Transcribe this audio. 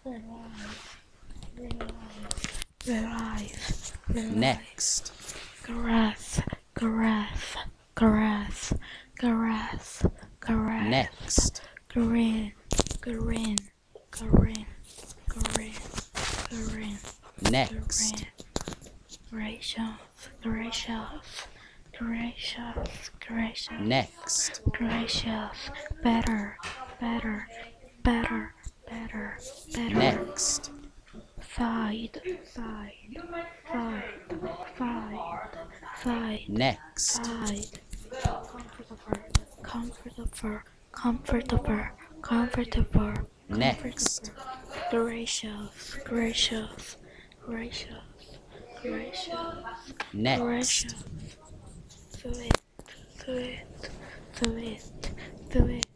Realize. Next. Caress. Caress. Caress. Caress. Caress. Next. Green. Green. Green. Green. Green. Next. Gracious. Gracious. Gracious. Gracious. Next. Gracious. Better. Better. Better. Better. Better. Next. Side. Side. Side. Side. Side. Next. Side. Comfortable. Comfortable. Comfortable. Next. Gracious. Gracious. Gracious. Gracious. Next. Gracious. Sweet. Sweet. Sweet. Sweet.